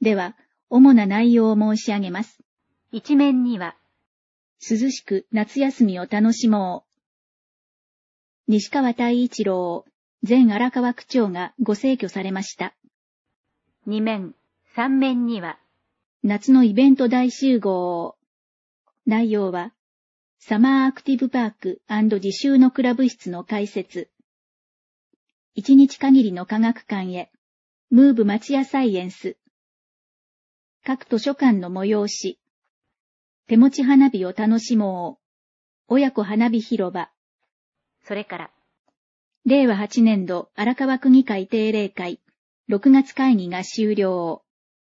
では、主な内容を申し上げます。 一面には、 涼しく夏休みを楽しもう。西川太一郎、前荒川区長がご逝去されました。 二面、三面には、 夏のイベント大集合。内容は、サマーアクティブパーク&自習のクラブ室の開設。一日限りの科学館へ、ムーブ町屋サイエンス。各図書館の催し。手持ち花火を楽しもう。親子花火広場。 それから、 令和8年度荒川区議会定例会、6月会議が終了。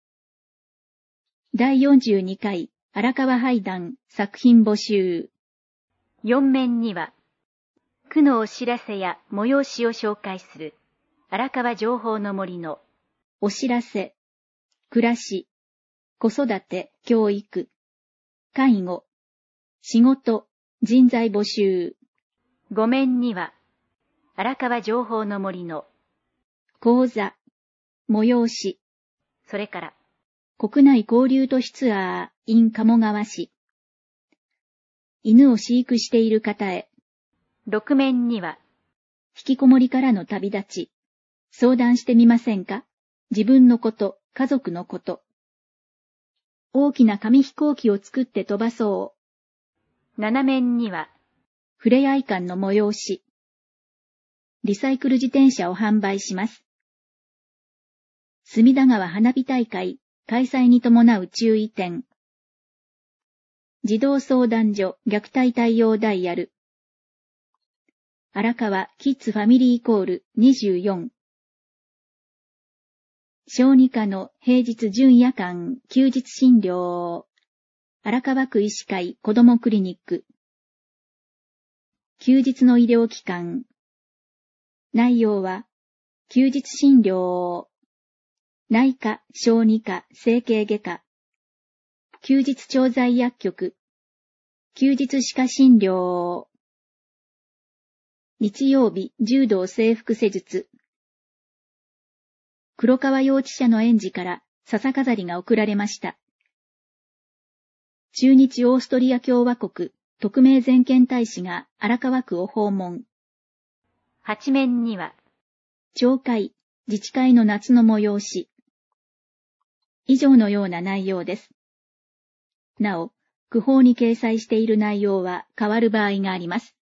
第42回荒川俳談作品募集。 四面には、区のお知らせや催しを紹介する、荒川情報の森の、 お知らせ、暮らし、子育て、教育、介護、仕事、人材募集。 五面には、荒川情報の森の、 講座、催し、 それから、 国内交流都市ツアー in 鴨川市。犬を飼育している方へ。 六面には、 引きこもりからの旅立ち。相談してみませんか？自分のこと、家族のこと。大きな紙飛行機を作って飛ばそう。 七面には、 ふれあい館の催し。リサイクル自転車を販売します。隅田川花火大会開催に伴う注意点。児童相談所虐待対応ダイヤル。荒川キッズファミリーコール24。小児科の平日準夜間休日診療。荒川区医師会子どもクリニック。休日の医療機関。内容は、休日診療。内科、小児科、整形外科。休日調剤薬局。休日歯科診療。日曜日、柔道整復施術。黒川幼稚舎の園児から笹飾りが贈られました。駐日オーストリア共和国特命全権大使が荒川区を訪問。 八面には、 町会、自治会の夏の催し。以上のような内容です。なお、区報に掲載している内容は変わる場合があります。